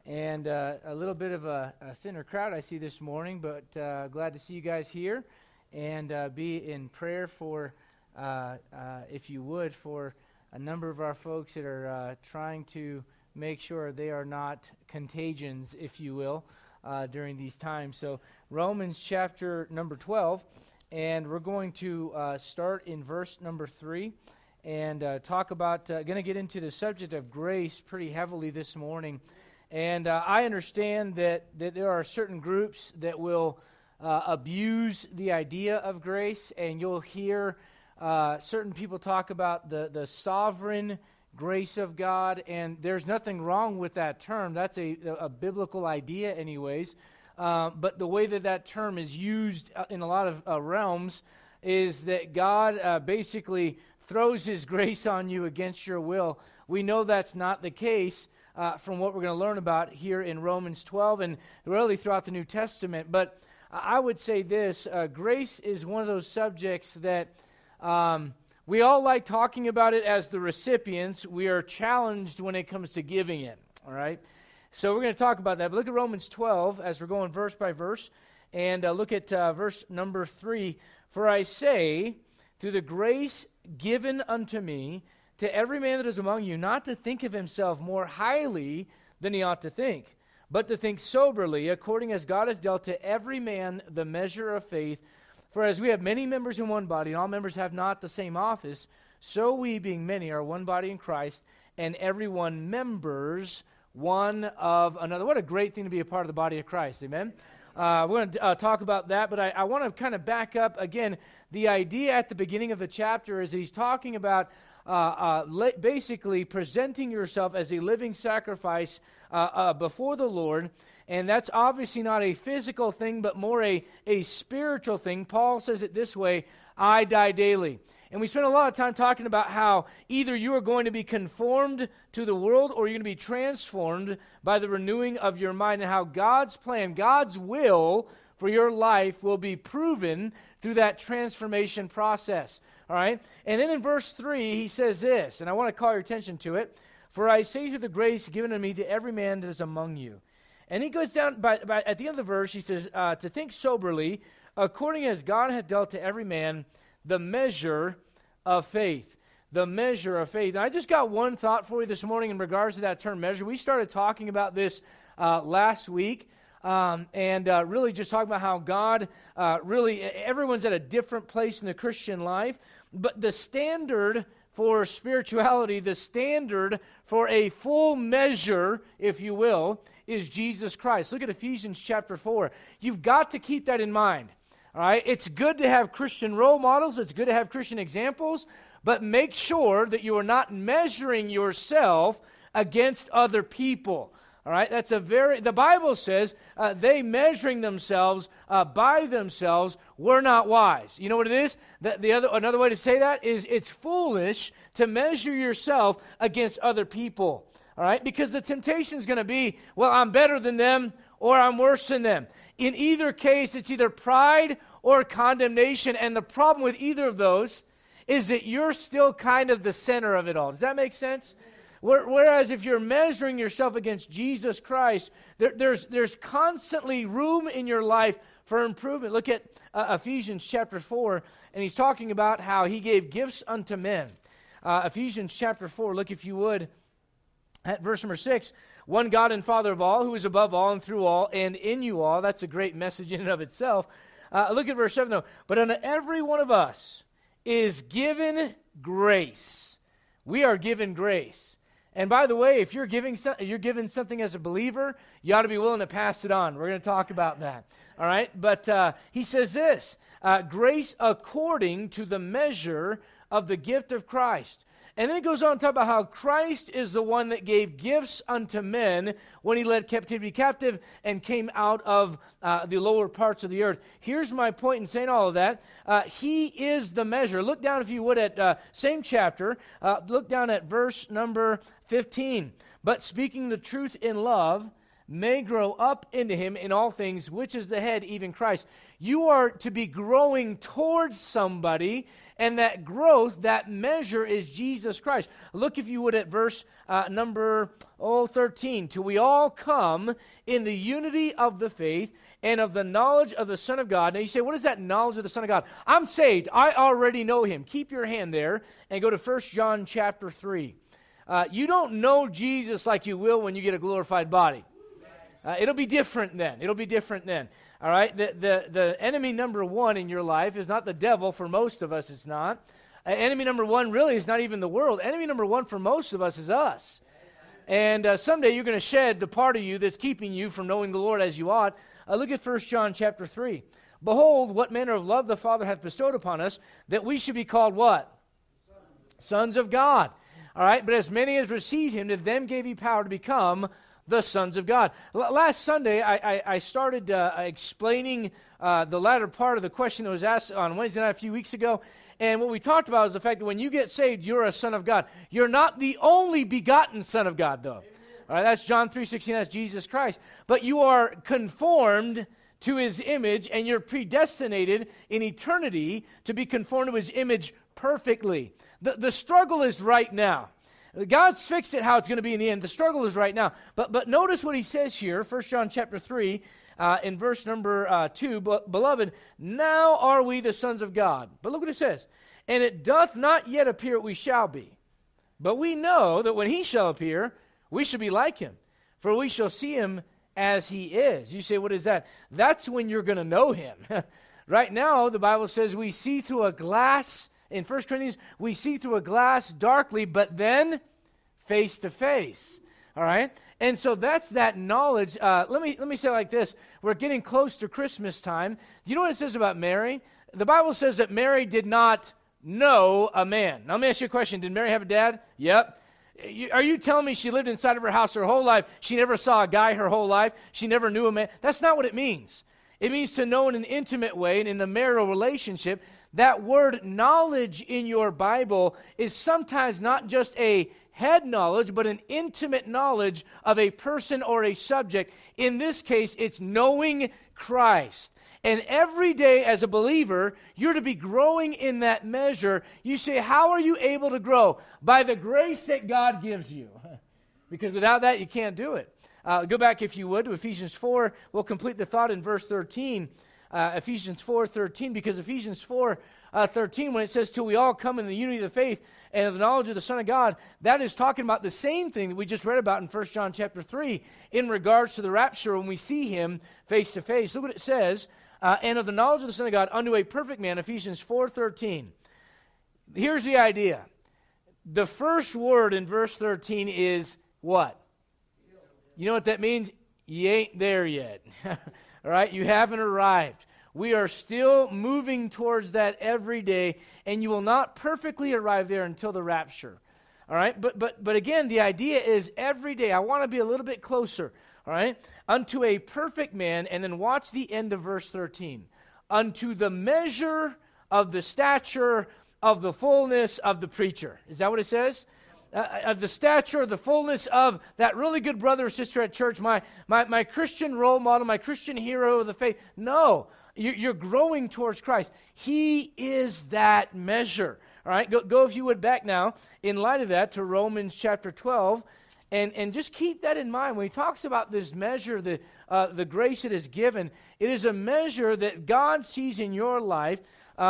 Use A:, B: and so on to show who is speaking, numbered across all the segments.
A: and a little bit of a thinner crowd I see this morning, but glad to see you guys here, and be in prayer for, if you would, for a number of our folks that are trying to make sure they are not contagions, if you will, during these times. So Romans chapter number 12, and we're going to start in verse number 3 and talk about, going to get into the subject of grace pretty heavily this morning. And I understand that there are certain groups that will abuse the idea of grace, and you'll hear certain people talk about the sovereign grace of God, and there's nothing wrong with that term. That's a biblical idea anyways. But the way that term is used in a lot of realms is that God basically throws His grace on you against your will. We know that's not the case from what we're going to learn about here in Romans 12 and really throughout the New Testament. But I would say this, grace is one of those subjects that we all like talking about it as the recipients. We are challenged when it comes to giving it, all right? So we're going to talk about that. But look at Romans 12 as we're going verse by verse, and look at verse number 3. For I say, through the grace given unto me, to every man that is among you, not to think of himself more highly than he ought to think, but to think soberly, according as God hath dealt to every man the measure of faith. For as we have many members in one body, and all members have not the same office, so we, being many, are one body in Christ, and every one members one of another. What a great thing to be a part of the body of Christ, amen? We're going to talk about that, but I want to kind of back up again. The idea at the beginning of the chapter is he's talking about basically presenting yourself as a living sacrifice before the Lord, and that's obviously not a physical thing, but more a spiritual thing. Paul says it this way, I die daily. And we spent a lot of time talking about how either you are going to be conformed to the world or you're going to be transformed by the renewing of your mind, and how God's plan, God's will for your life will be proven through that transformation process. All right? And then in verse 3, he says this, and I want to call your attention to it. For I say to the grace given to me to every man that is among you. And he goes down, by at the end of the verse, he says, to think soberly, according as God hath dealt to every man the measure of faith. The measure of faith. And I just got one thought for you this morning in regards to that term measure. We started talking about this last week. And really just talking about how God, really, everyone's at a different place in the Christian life, but the standard for spirituality, the standard for a full measure, if you will, is Jesus Christ. Look at Ephesians chapter 4. You've got to keep that in mind, all right? It's good to have Christian role models, it's good to have Christian examples, but make sure that you are not measuring yourself against other people. All right, the Bible says they measuring themselves by themselves were not wise. You know what it is? Another way to say that is it's foolish to measure yourself against other people. All right, because the temptation is going to be, well, I'm better than them or I'm worse than them. In either case, it's either pride or condemnation, and the problem with either of those is that you're still kind of the center of it all. Does that make sense? Whereas if you're measuring yourself against Jesus Christ, there's constantly room in your life for improvement. Look at Ephesians chapter 4, and he's talking about how he gave gifts unto men. Ephesians chapter 4, look if you would, at verse number 6. One God and Father of all, who is above all and through all and in you all. That's a great message in and of itself. Look at verse 7 though. But unto every one of us is given grace. We are given grace. And by the way, if you're given something as a believer, you ought to be willing to pass it on. We're going to talk about that. All right? But he says this, grace according to the measure of the gift of Christ. And then it goes on to talk about how Christ is the one that gave gifts unto men when he led captivity captive and came out of the lower parts of the earth. Here's my point in saying all of that. He is the measure. Look down, if you would, at same chapter. Look down at verse number 15. But speaking the truth in love may grow up into him in all things, which is the head, even Christ. You are to be growing towards somebody, and that growth, that measure is Jesus Christ. Look, if you would, at verse number 13. Till we all come in the unity of the faith and of the knowledge of the Son of God. Now you say, what is that knowledge of the Son of God? I'm saved. I already know him. Keep your hand there and go to 1 John chapter 3. You don't know Jesus like you will when you get a glorified body. It'll be different then. It'll be different then. All right? The enemy number one in your life is not the devil. For most of us, it's not. Enemy number one really is not even the world. Enemy number one for most of us is us. And someday you're going to shed the part of you that's keeping you from knowing the Lord as you ought. Look at 1 John chapter 3. Behold, what manner of love the Father hath bestowed upon us, that we should be called what? Sons of God. All right, but as many as received him, to them gave he power to become the sons of God. Last Sunday, I started explaining the latter part of the question that was asked on Wednesday night a few weeks ago. And what we talked about is the fact that when you get saved, you're a son of God. You're not the only begotten son of God, though. All right, that's John 3:16, that's Jesus Christ. But you are conformed to his image, and you're predestinated in eternity to be conformed to his image perfectly. The struggle is right now. God's fixed it how it's going to be in the end. The struggle is right now. But notice what he says here, 1 John chapter 3, in verse number 2, Beloved, now are we the sons of God. But look what it says. And it doth not yet appear what we shall be. But we know that when he shall appear, we shall be like him. For we shall see him as he is. You say, what is that? That's when you're going to know him. Right now, the Bible says we see through a glass. In 1 Corinthians, we see through a glass darkly, but then face to face. All right? And so that's that knowledge. Let me say it like this. We're getting close to Christmas time. Do you know what it says about Mary? The Bible says that Mary did not know a man. Now, let me ask you a question. Did Mary have a dad? Yep. Are you telling me she lived inside of her house her whole life? She never saw a guy her whole life? She never knew a man? That's not what it means. It means to know in an intimate way and in a marital relationship. That word knowledge in your Bible is sometimes not just a head knowledge, but an intimate knowledge of a person or a subject. In this case, it's knowing Christ. And every day as a believer, you're to be growing in that measure. You say, how are you able to grow? By the grace that God gives you. Because without that, you can't do it. Go back, if you would, to Ephesians 4. We'll complete the thought in verse 13. Ephesians 4:13, because Ephesians 4:13, when it says, till we all come in the unity of the faith and of the knowledge of the Son of God, that is talking about the same thing that we just read about in 1 John chapter 3 in regards to the rapture when we see him face to face. Look what it says, and of the knowledge of the Son of God unto a perfect man, Ephesians 4:13. Here's the idea. The first word in verse 13 is what? You know what that means? You ain't there yet. All right, you haven't arrived. We are still moving towards that every day, and you will not perfectly arrive there until the rapture. All right, but again, the idea is every day, I want to be a little bit closer. All right, unto a perfect man, and then watch the end of verse 13. Unto the measure of the stature of the fullness of the preacher. Is that what it says? Of the stature, the fullness of that really good brother or sister at church, my Christian role model, my Christian hero of the faith. No, you're growing towards Christ. He is that measure. All right, go if you would back now, in light of that, to Romans chapter 12, and just keep that in mind. When he talks about this measure, the grace it is given, it is a measure that God sees in your life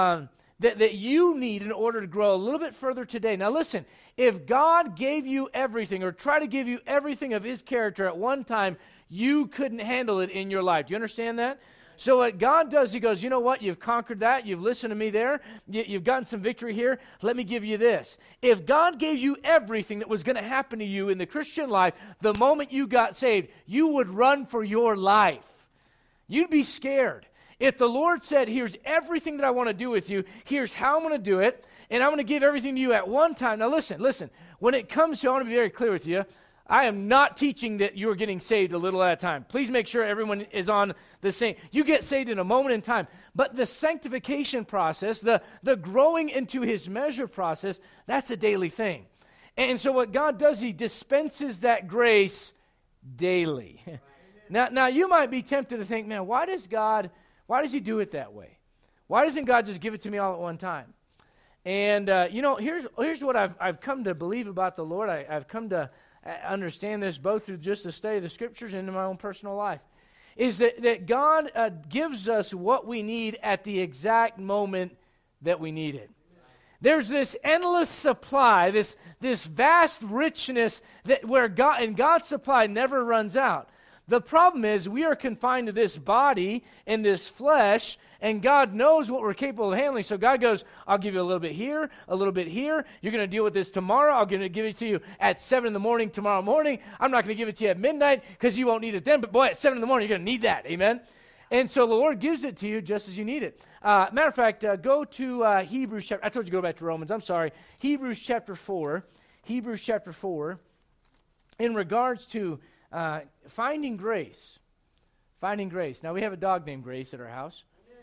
A: that you need in order to grow a little bit further today. Now listen, if God gave you everything or try to give you everything of his character at one time, you couldn't handle it in your life. Do you understand that? So what God does, he goes, you know what? You've conquered that. You've listened to me there. You've gotten some victory here. Let me give you this. If God gave you everything that was going to happen to you in the Christian life, the moment you got saved, you would run for your life. You'd be scared. If the Lord said, here's everything that I want to do with you, here's how I'm going to do it, and I'm going to give everything to you at one time. Now listen, when it comes to, I want to be very clear with you, I am not teaching that you are getting saved a little at a time. Please make sure everyone is on the same. You get saved in a moment in time. But the sanctification process, the growing into his measure process, that's a daily thing. And so what God does, he dispenses that grace daily. Now you might be tempted to think, man, why does he do it that way? Why doesn't God just give it to me all at one time? And, here's what I've come to believe about the Lord. I've come to understand this both through just the study of the Scriptures and in my own personal life, is that God gives us what we need at the exact moment that we need it. There's this endless supply, this vast richness where God's supply never runs out. The problem is we are confined to this body and this flesh, and God knows what we're capable of handling. So God goes, I'll give you a little bit here, a little bit here. You're going to deal with this tomorrow. I'm going to give it to you at 7 in the morning tomorrow morning. I'm not going to give it to you at midnight because you won't need it then. But boy, at 7 in the morning, you're going to need that. Amen? And so the Lord gives it to you just as you need it. Matter of fact, go to Hebrews chapter. I told you to go back to Romans. I'm sorry. Hebrews chapter 4. Hebrews chapter 4. In regards to finding grace. Finding grace. Now, we have a dog named Grace at our house.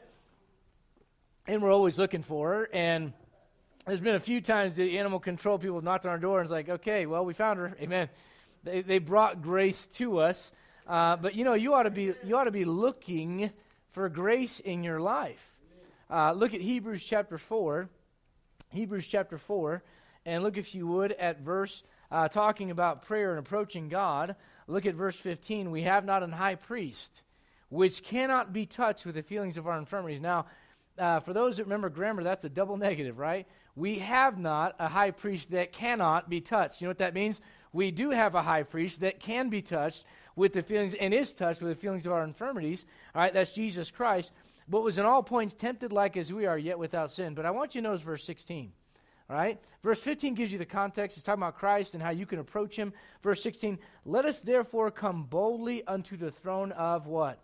A: And we're always looking for her. And there's been a few times the animal control people have knocked on our door and it's like, okay, well, we found her. Amen. They brought grace to us. But you ought to be looking for grace in your life. Look at Hebrews chapter 4. Hebrews chapter 4. And look, if you would, at verse talking about prayer and approaching God. Look at verse 15. We have not an high priest which cannot be touched with the feelings of our infirmities. Now, for those that remember grammar, that's a double negative, right? We have not a high priest that cannot be touched. You know what that means? We do have a high priest that can be touched with the feelings and is touched with the feelings of our infirmities. All right, that's Jesus Christ. But was in all points tempted like as we are, yet without sin. But I want you to notice verse 16. All right? Verse 15 gives you the context. It's talking about Christ and how you can approach him. Verse 16, let us therefore come boldly unto the throne of what?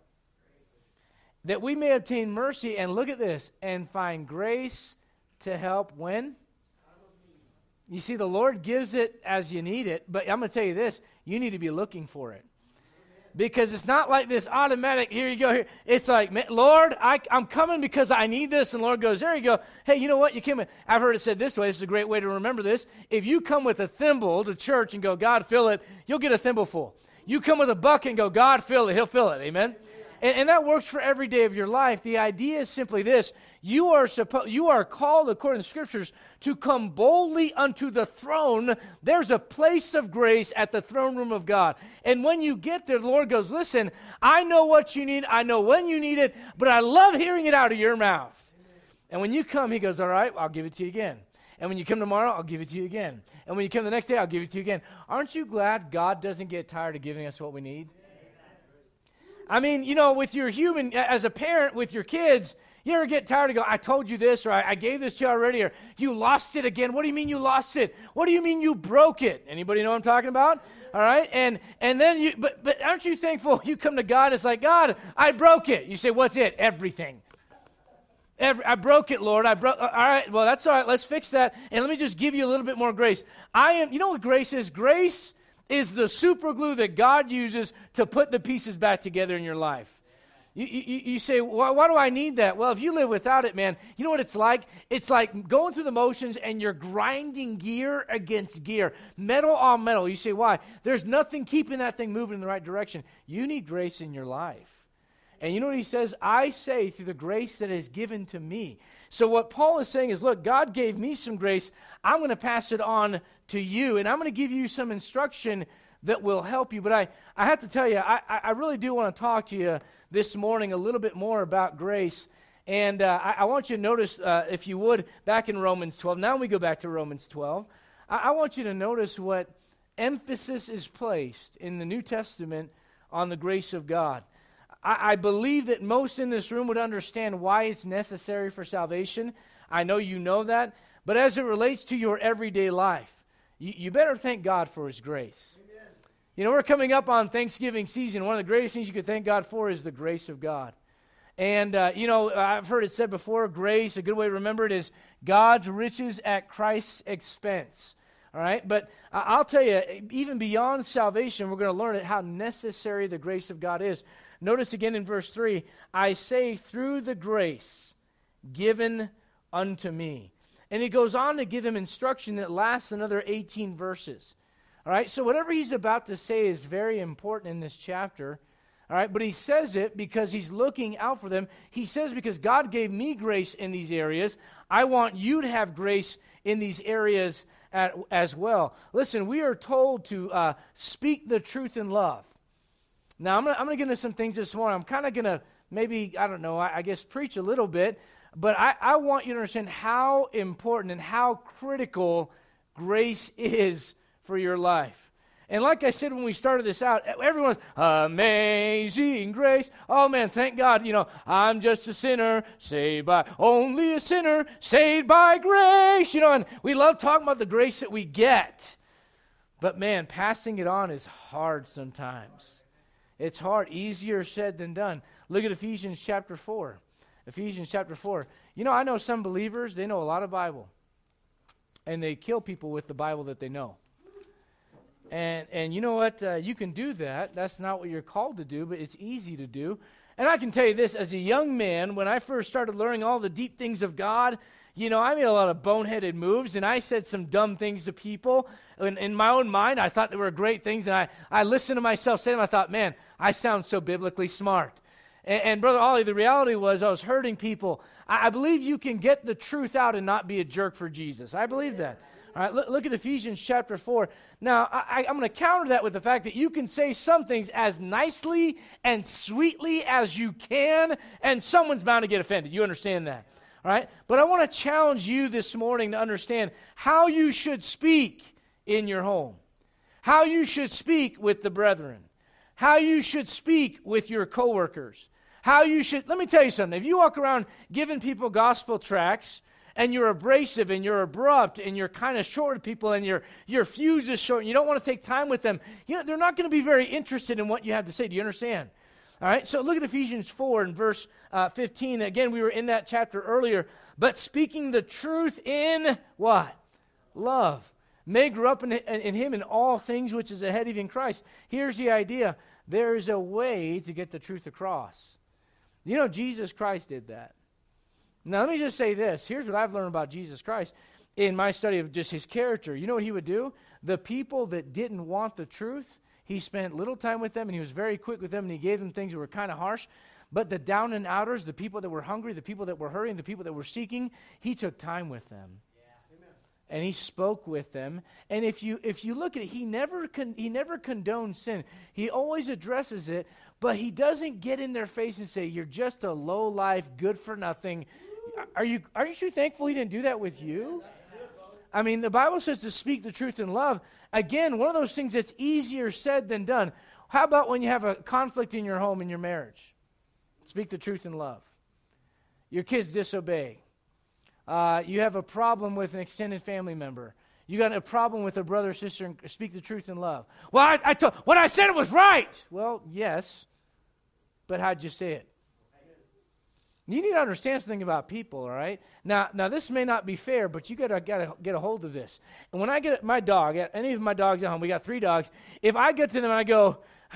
A: That we may obtain mercy, and look at this, and find grace to help when? You see, the Lord gives it as you need it, but I'm going to tell you this, you need to be looking for it. Because it's not like this automatic, here you go, here. It's like, Lord, I'm coming because I need this. And Lord goes, there you go. Hey, you know what? You came in. I've heard it said this way. This is a great way to remember this. If you come with a thimble to church and go, God, fill it, you'll get a thimble full. You come with a bucket and go, God, fill it, he'll fill it. Amen? And that works for every day of your life. The idea is simply this. You are called, according to the Scriptures, to come boldly unto the throne. There's a place of grace at the throne room of God. And when you get there, the Lord goes, listen, I know what you need. I know when you need it, but I love hearing it out of your mouth. Amen. And when you come, he goes, all right, I'll give it to you again. And when you come tomorrow, I'll give it to you again. And when you come the next day, I'll give it to you again. Aren't you glad God doesn't get tired of giving us what we need? I mean, with your human, as a parent with your kids, you ever get tired of going, I told you this, or I gave this to you already, or you lost it again. What do you mean you lost it? What do you mean you broke it? Anybody know what I'm talking about? All right? And then but aren't you thankful you come to God and it's like, God, I broke it. You say, what's it? Everything. I broke it, Lord. All right, well, that's all right. Let's fix that. And let me just give you a little bit more grace. You know what grace is? Grace is the super glue that God uses to put the pieces back together in your life. You say, why do I need that? Well, if you live without it, man, you know what it's like? It's like going through the motions and you're grinding gear against gear, metal on metal. You say, why? There's nothing keeping that thing moving in the right direction. You need grace in your life. And you know what he says? I say through the grace that is given to me. So what Paul is saying is, look, God gave me some grace. I'm going to pass it on to you, and I'm going to give you some instruction that will help you. But I have to tell you, I really do want to talk to you this morning a little bit more about grace. And I want you to notice, if you would, back in Romans 12. Now we go back to Romans 12. I want you to notice what emphasis is placed in the New Testament on the grace of God. I believe that most in this room would understand why it's necessary for salvation. I know you know that. But as it relates to your everyday life, you better thank God for his grace. Amen. We're coming up on Thanksgiving season. One of the greatest things you could thank God for is the grace of God. And, I've heard it said before, grace, a good way to remember it is God's riches at Christ's expense. All right? But I'll tell you, even beyond salvation, we're going to learn how necessary the grace of God is. Notice again in verse 3, I say through the grace given unto me. And he goes on to give him instruction that lasts another 18 verses. All right, so whatever he's about to say is very important in this chapter. All right, but he says it because he's looking out for them. He says, because God gave me grace in these areas, I want you to have grace in these areas as well. Listen, we are told to speak the truth in love. Now, I'm going to get into some things this morning. I'm kind of going to maybe, I guess preach a little bit, but I want you to understand how important and how critical grace is for your life. And like I said when we started this out, everyone's, amazing grace. Oh, man, thank God, I'm just a sinner, saved by, only a sinner, saved by grace. And we love talking about the grace that we get. But, man, passing it on is hard sometimes. It's hard, easier said than done. Look at Ephesians chapter 4. Ephesians chapter 4. I know some believers, they know a lot of Bible. And they kill people with the Bible that they know. And you know what? You can do that. That's not what you're called to do, but it's easy to do. And I can tell you this, as a young man, when I first started learning all the deep things of God, I made a lot of boneheaded moves, and I said some dumb things to people. In my own mind, I thought they were great things, and I listened to myself say them. I thought, man, I sound so biblically smart. And Brother Ollie, the reality was I was hurting people. I believe you can get the truth out and not be a jerk for Jesus. I believe that. All right, look at Ephesians chapter 4. Now, I'm going to counter that with the fact that you can say some things as nicely and sweetly as you can, and someone's bound to get offended. You understand that? All right? But I want to challenge you this morning to understand how you should speak in your home, how you should speak with the brethren, how you should speak with your coworkers, how you should, let me tell you something. If you walk around giving people gospel tracts, and you're abrasive, and you're abrupt, and you're kind of short with people, and your fuse is short, and you don't want to take time with them, they're not going to be very interested in what you have to say. Do you understand? All right, so look at Ephesians 4 and verse 15. Again, we were in that chapter earlier. But speaking the truth in what? Love. May grow up in him in all things, which is ahead of in Christ. Here's the idea. There is a way to get the truth across. Jesus Christ did that. Now, let me just say this. Here's what I've learned about Jesus Christ in my study of just his character. You know what he would do? The people that didn't want the truth, he spent little time with them, and he was very quick with them, and he gave them things that were kind of harsh. But the down and outers, the people that were hungry, the people that were hurting, the people that were seeking, he took time with them. Yeah. And he spoke with them. And if you look at it, he never condones sin. He always addresses it, but he doesn't get in their face and say, you're just a low-life, good-for-nothing. Aren't you thankful he didn't do that with you? I mean, the Bible says to speak the truth in love. Again, one of those things that's easier said than done. How about when you have a conflict in your home, in your marriage? Speak the truth in love. Your kids disobey. You have a problem with an extended family member. You got a problem with a brother or sister, and speak the truth in love. Well, what I said was right. Well, yes, but how'd you say it? You need to understand something about people, all right? Now this may not be fair, but you gotta get a hold of this. And when I get my dog, any of my dogs at home, we got 3 dogs. If I get to them and I go,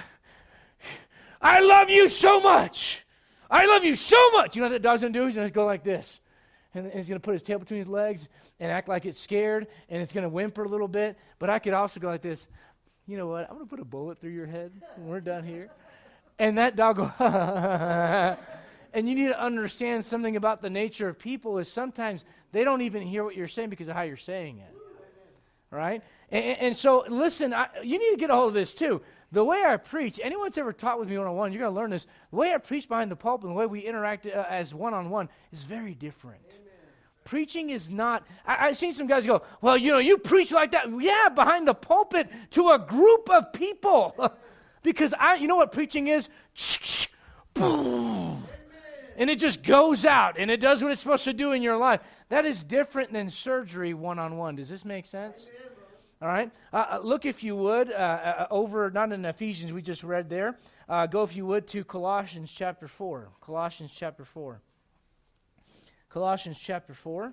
A: I love you so much. I love you so much. You know what that dog's gonna do? He's gonna go like this. And he's going to put his tail between his legs and act like it's scared, and it's going to whimper a little bit. But I could also go like this. You know what? I'm going to put a bullet through your head when we're done here. And that dog will, and you need to understand something about the nature of people is sometimes they don't even hear what you're saying because of how you're saying it. All right? And so, listen, you need to get a hold of this too. The way I preach, anyone that's ever taught with me one-on-one, you're going to learn this. The way I preach behind the pulpit and the way we interact as one-on-one is very different. Amen. Preaching is not, I've seen some guys go, well, you preach like that. Yeah, behind the pulpit to a group of people. Because you know what preaching is? Boom. And it just goes out, and it does what it's supposed to do in your life. That is different than surgery one-on-one. Does this make sense? Amen. All right. Look, if you would, over, not in Ephesians, we just read there. Go, if you would, to Colossians chapter 4. Colossians chapter 4. Colossians chapter 4.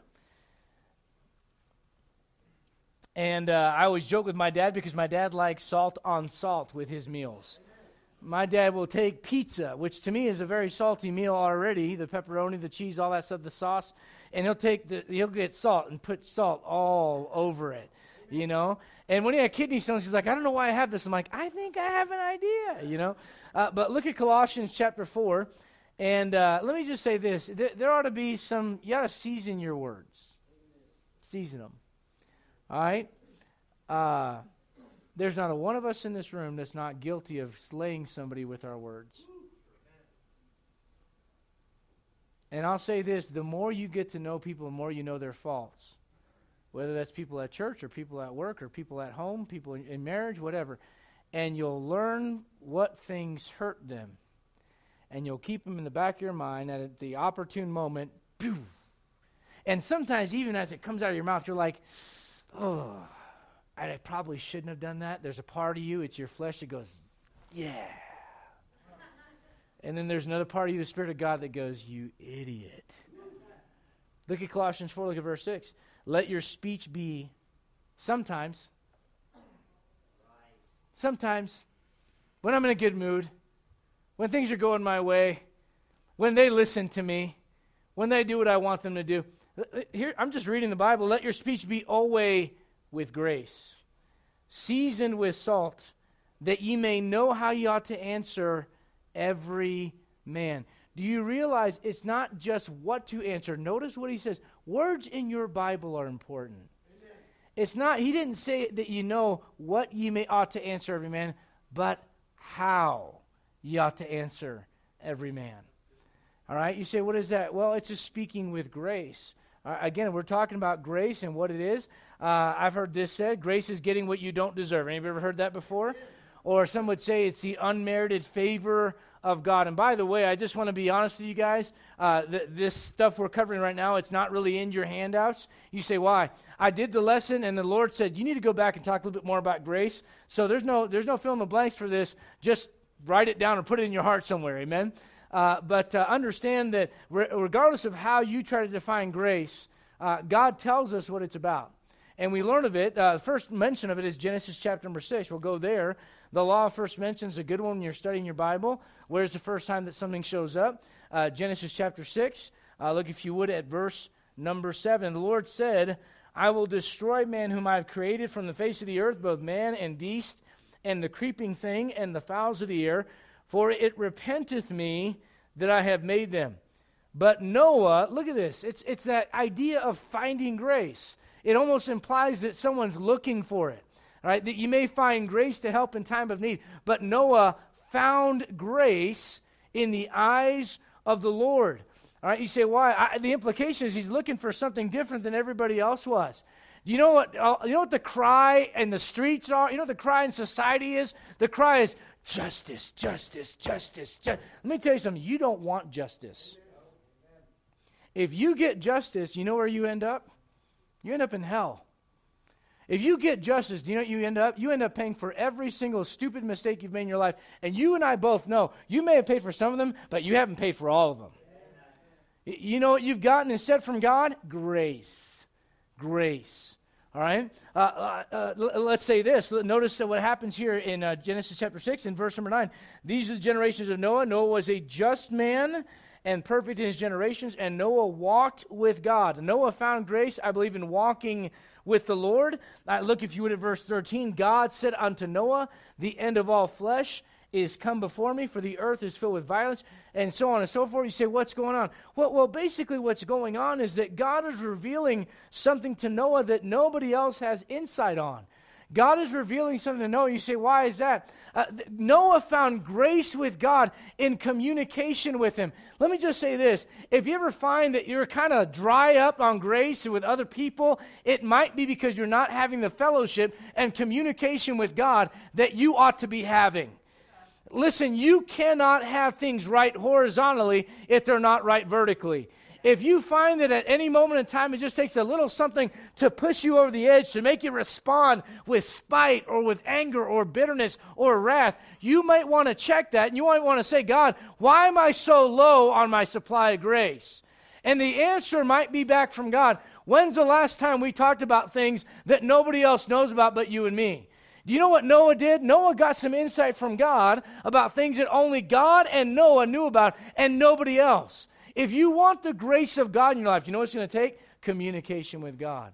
A: And I always joke with my dad because my dad likes salt on salt with his meals. My dad will take pizza, which to me is a very salty meal already, the pepperoni, the cheese, all that stuff, the sauce, and he'll get salt and put salt all over it. you know. And when he had kidney stones, he's like, I don't know why I have this. I'm like, I think I have an idea, you know. But look at Colossians chapter 4. And let me just say this. There ought to be you ought to season your words. Season them. All right? There's not a one of us in this room that's not guilty of slaying somebody with our words. And I'll say this, the more you get to know people, the more you know their faults. Whether that's people at church or people at work or people at home, people in marriage, whatever. And you'll learn what things hurt them. And you'll keep them in the back of your mind, and at the opportune moment, pew. And sometimes even as it comes out of your mouth, you're like, oh, I probably shouldn't have done that. There's a part of you, it's your flesh that goes, yeah. And then there's another part of you, the Spirit of God, that goes, you idiot. Look at Colossians 4, look at verse 6. Let your speech be sometimes, when I'm in a good mood, when things are going my way, when they listen to me, when they do what I want them to do. Here, I'm just reading the Bible. Let your speech be always with grace, seasoned with salt, that ye may know how ye ought to answer every man. Do you realize it's not just what to answer? Notice what he says. Words in your Bible are important. Amen. It's not, he didn't say that you know what ye ought to answer every man, but how ye ought to answer every man. All right, you say, what is that? Well, it's just speaking with grace. Again, we're talking about grace and what it is. I've heard this said, grace is getting what you don't deserve. Anybody ever heard that before? Or some would say it's the unmerited favor of God. And by the way, I just want to be honest with you guys. This stuff we're covering right now, it's not really in your handouts. You say, why? I did the lesson, and the Lord said, you need to go back and talk a little bit more about grace. So there's no fill in the blanks for this. Just write it down or put it in your heart somewhere. Amen? But understand that regardless of how you try to define grace, God tells us what it's about. And we learn of it. The first mention of it is Genesis chapter number 6. We'll go there. The law of first mention is a good one when you're studying your Bible. Where's the first time that something shows up? Genesis chapter 6. Look, if you would, at verse number 7. The Lord said, I will destroy man whom I have created from the face of the earth, both man and beast, and the creeping thing, and the fowls of the air, for it repenteth me that I have made them. But Noah, look at this. It's that idea of finding grace. It almost implies that someone's looking for it. All right, that you may find grace to help in time of need. But Noah found grace in the eyes of the Lord. All right, you say, why? The implication is he's looking for something different than everybody else was. Do you know what the cry in the streets are? You know what the cry in society is? The cry is justice, justice, justice, justice. Let me tell you something. You don't want justice. If you get justice, you know where you end up? You end up in hell. If you get justice, do you know what you end up? You end up paying for every single stupid mistake you've made in your life. And you and I both know, you may have paid for some of them, but you haven't paid for all of them. You know what you've gotten instead from God? Grace. Grace. All right? Let's say this. Notice what happens here in Genesis chapter 6 and verse number 9. These are the generations of Noah. Noah was a just man and perfect in his generations, and Noah walked with God. Noah found grace, I believe, in walking with the Lord. Look, if you would, at verse 13. God said unto Noah, the end of all flesh is come before me, for the earth is filled with violence, and so on and so forth. You say, what's going on? Well, basically what's going on is that God is revealing something to Noah that nobody else has insight on. God is revealing something to Noah. You say, why is that? Noah found grace with God in communication with him. Let me just say this. If you ever find that you're kind of dry up on grace with other people, it might be because you're not having the fellowship and communication with God that you ought to be having. Listen, you cannot have things right horizontally if they're not right vertically. If you find that at any moment in time it just takes a little something to push you over the edge, to make you respond with spite or with anger or bitterness or wrath, you might want to check that, and you might want to say, God, why am I so low on my supply of grace? And the answer might be back from God. When's the last time we talked about things that nobody else knows about but you and me? Do you know what Noah did? Noah got some insight from God about things that only God and Noah knew about and nobody else. If you want the grace of God in your life, you know what it's going to take? Communication with God.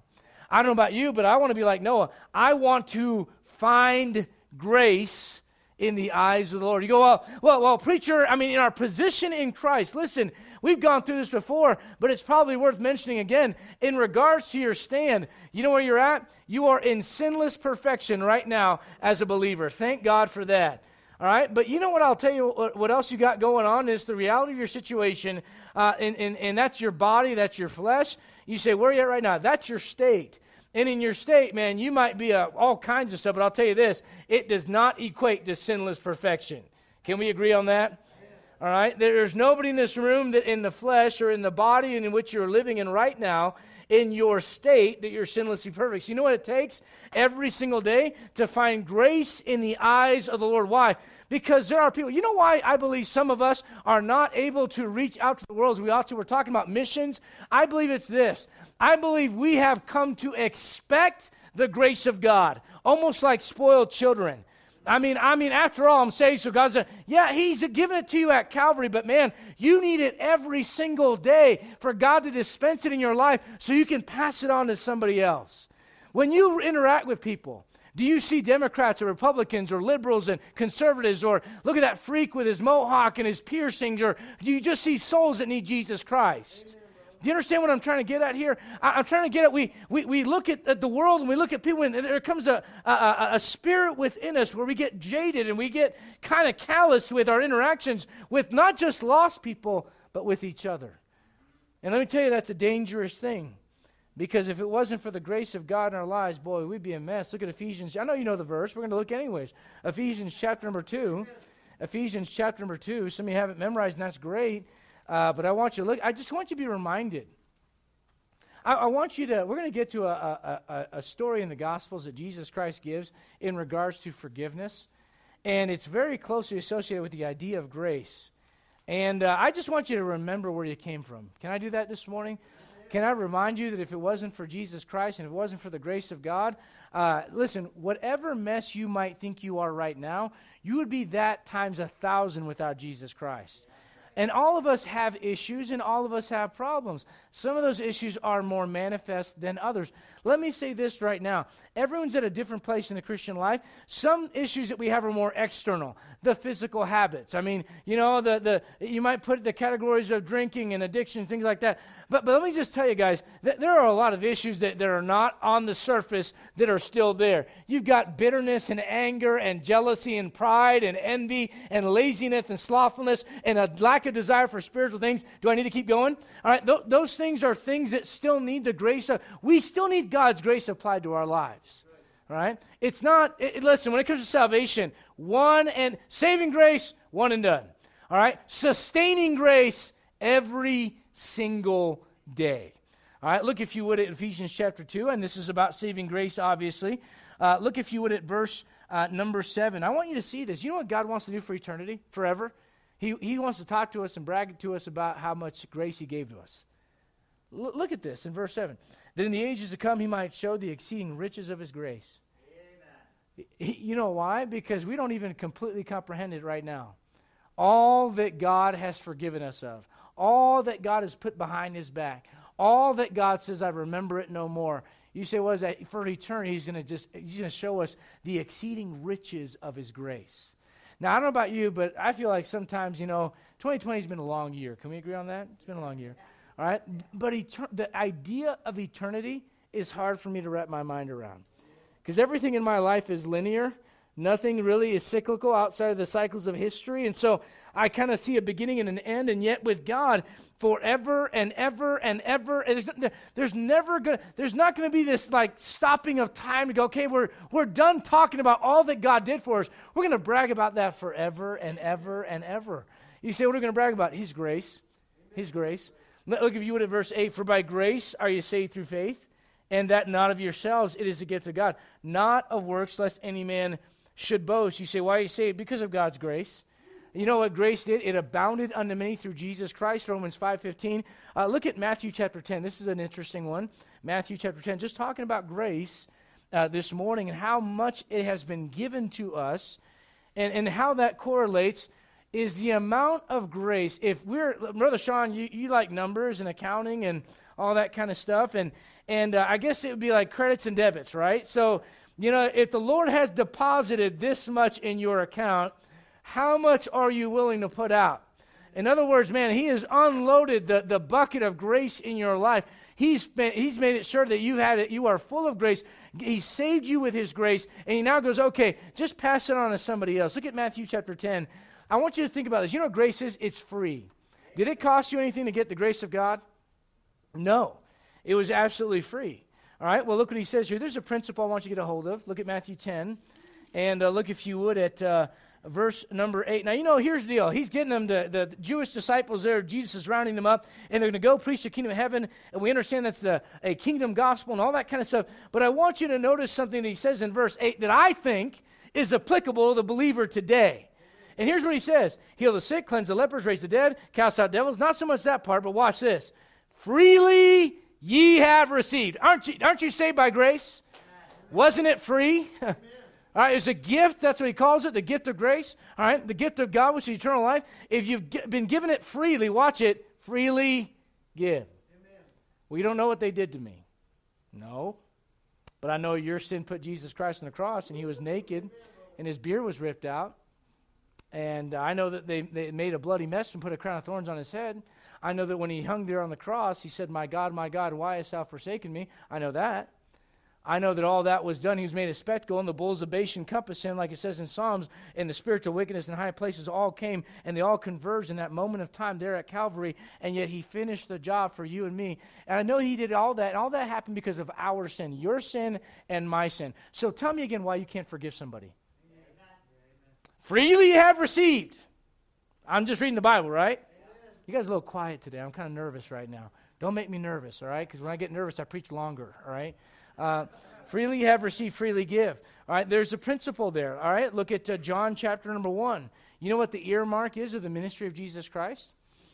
A: I don't know about you, but I want to be like Noah. I want to find grace in the eyes of the Lord. You go, well, preacher, I mean, in our position in Christ, listen, we've gone through this before, but it's probably worth mentioning again. In regards to your stand, you know where you're at? You are in sinless perfection right now as a believer. Thank God for that. All right, but you know what I'll tell you, what else you got going on is the reality of your situation, and that's your body, that's your flesh. You say, where are you at right now? That's your state. And in your state, man, you might be all kinds of stuff, but I'll tell you this, it does not equate to sinless perfection. Can we agree on that? All right? There's nobody in this room that in the flesh or in the body in which you're living in right now, in your state, that you're sinlessly perfect. So you know what it takes every single day? To find grace in the eyes of the Lord. Why? Because there are people, you know why I believe some of us are not able to reach out to the world as we ought to? We're talking about missions. I believe it's this. I believe we have come to expect the grace of God, almost like spoiled children. I mean, after all, I'm saved, so God said, yeah, He's given it to you at Calvary, but man, you need it every single day for God to dispense it in your life so you can pass it on to somebody else. When you interact with people, do you see Democrats or Republicans or liberals and conservatives, or look at that freak with his mohawk and his piercings, or do you just see souls that need Jesus Christ? Amen. Do you understand what I'm trying to get at here? I'm trying to get at, we look at the world and we look at people, and there comes a spirit within us where we get jaded and we get kind of callous with our interactions with not just lost people, but with each other. And let me tell you, that's a dangerous thing. Because if it wasn't for the grace of God in our lives, boy, we'd be a mess. Look at Ephesians. I know you know the verse. We're going to look anyways. Ephesians chapter number 2. Ephesians chapter number 2. Some of you have it memorized, and that's great. But I want you to look. I just want you to be reminded. I want you to, we're going to get to a story in the Gospels that Jesus Christ gives in regards to forgiveness. And it's very closely associated with the idea of grace. And I just want you to remember where you came from. Can I do that this morning? Can I remind you that if it wasn't for Jesus Christ and if it wasn't for the grace of God, listen, whatever mess you might think you are right now, you would be that times 1,000 without Jesus Christ. And all of us have issues and all of us have problems. Some of those issues are more manifest than others. Let me say this right now. Everyone's at a different place in the Christian life. Some issues that we have are more external, the physical habits. I mean, you know, you might put the categories of drinking and addiction, things like that. But let me just tell you guys, that there are a lot of issues that are not on the surface that are still there. You've got bitterness and anger and jealousy and pride and envy and laziness and slothfulness and a lack of desire for spiritual things. Do I need to keep going? All right, those things are things that still need the grace of, we still need God's grace applied to our lives. All right? It's not, listen, when it comes to salvation, saving grace, one and done. All right? Sustaining grace every single day. All right, look if you would at Ephesians chapter 2, and this is about saving grace, obviously. Look if you would at verse number 7. I want you to see this. You know what God wants to do for eternity, forever? He wants to talk to us and brag to us about how much grace He gave to us. Look at this in verse 7. That in the ages to come He might show the exceeding riches of His grace. Amen. You know why? Because we don't even completely comprehend it right now. All that God has forgiven us of, all that God has put behind His back, all that God says, I remember it no more. You say, what is that? For eternity, He's going to show us the exceeding riches of His grace. Now, I don't know about you, but I feel like sometimes, 2020 has been a long year. Can we agree on that? It's been a long year. All right? But the idea of eternity is hard for me to wrap my mind around. Because everything in my life is linear. Nothing really is cyclical outside of the cycles of history. And so I kind of see a beginning and an end. And yet with God, forever and ever and ever, there's not going to be this like stopping of time to go, okay, we're done talking about all that God did for us. We're going to brag about that forever and ever and ever. You say, what are we going to brag about? His grace. His grace. Look, if you would, at verse 8, for by grace are you saved through faith, and that not of yourselves, it is a gift of God, not of works, lest any man should boast. You say, why are you saved? Because of God's grace. You know what grace did? It abounded unto many through Jesus Christ, Romans 5:15. Look at Matthew chapter 10. This is an interesting one. Matthew chapter 10, just talking about grace this morning and how much it has been given to us and how that correlates. is the amount of grace. If Brother Sean, you like numbers and accounting and all that kind of stuff, and I guess it would be like credits and debits, right? So, if the Lord has deposited this much in your account, how much are you willing to put out? In other words, man, he has unloaded the bucket of grace in your life. He's made it sure that you are full of grace. He saved you with his grace, and he now goes, okay, just pass it on to somebody else. Look at Matthew chapter 10. I want you to think about this. You know what grace is? It's free. Did it cost you anything to get the grace of God? No. It was absolutely free. All right, well, look what he says here. There's a principle I want you to get a hold of. Look at Matthew 10, and look, if you would, at verse number 8. Now, here's the deal. He's getting them, the Jewish disciples there. Jesus is rounding them up, and they're going to go preach the kingdom of heaven, and we understand that's a kingdom gospel and all that kind of stuff. But I want you to notice something that he says in verse 8 that I think is applicable to the believer today. And here's what he says. Heal the sick, cleanse the lepers, raise the dead, cast out devils. Not so much that part, but watch this. Freely ye have received. Aren't you saved by grace? Wasn't it free? All right, it's a gift. That's what he calls it, the gift of grace. All right, the gift of God, which is eternal life. If you've been given it freely, watch it, freely give. Amen. Well, you don't know what they did to me. No. But I know your sin put Jesus Christ on the cross, and he was naked, and his beard was ripped out. And I know that they made a bloody mess and put a crown of thorns on his head. I know that when he hung there on the cross, he said, my God, why hast thou forsaken me? I know that. I know that all that was done. He was made a spectacle, and the bulls of Bashan compassed him, like it says in Psalms, and the spiritual wickedness in high places all came, and they all converged in that moment of time there at Calvary, and yet he finished the job for you and me. And I know he did all that, and all that happened because of our sin, your sin and my sin. So tell me again why you can't forgive somebody. Freely you have received. I'm just reading the Bible, right? Amen. You guys are a little quiet today. I'm kind of nervous right now. Don't make me nervous, all right? Because when I get nervous, I preach longer, all right? Freely you have received, freely give. All right, there's a principle there, all right? Look at John chapter number 1. You know what the earmark is of the ministry of Jesus Christ?